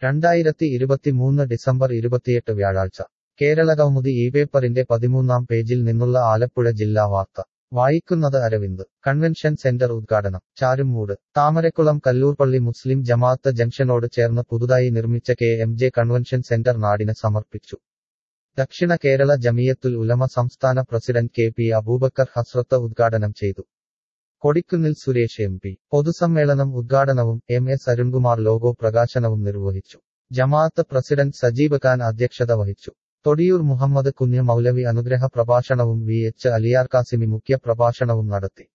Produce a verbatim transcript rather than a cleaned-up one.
രണ്ടായിരത്തി ഇരുപത്തിമൂന്ന് ഡിസംബർ ഇരുപത്തിയെട്ട് വ്യാഴാഴ്ച കേരളകൗമുദി ഈ പേപ്പറിന്റെ പതിമൂന്നാം പേജിൽ നിന്നുള്ള ആലപ്പുഴ ജില്ലാ വാർത്ത വായിക്കുന്നത് അരവിന്ദ് കൺവെൻഷൻ സെന്റർ ഉദ്ഘാടനം ചാരുമൂട് താമരക്കുളം കല്ലൂർപള്ളി മുസ്ലിം ജമാഅത്ത് ജംഗ്ഷനോട് ചേർന്ന് പുതുതായി നിർമ്മിച്ച K M J convention centre നാടിന് സമർപ്പിച്ചു ദക്ഷിണ കേരള ജമിയത്തുൽ ഉലമ സംസ്ഥാന പ്രസിഡന്റ് കെ പി അബൂബക്കർ ഹസ്രത്ത് ഉദ്ഘാടനം ചെയ്തു കൊടിക്കുന്നിൽ സുരേഷ് എം പി പൊതുസമ്മേളനം ഉദ്ഘാടനവും എം എസ് അരുൺകുമാർ ലോഗോ പ്രകാശനവും നിർവഹിച്ചു ജമാഅത്ത് പ്രസിഡന്റ് സജീബ് ഖാൻ അധ്യക്ഷത വഹിച്ചു തൊടിയൂർ മുഹമ്മദ് കുഞ്ഞ് മൗലവി അനുഗ്രഹ പ്രഭാഷണവും വി എച്ച് അലിയാർ കാസിമി മുഖ്യ പ്രഭാഷണവും നടത്തി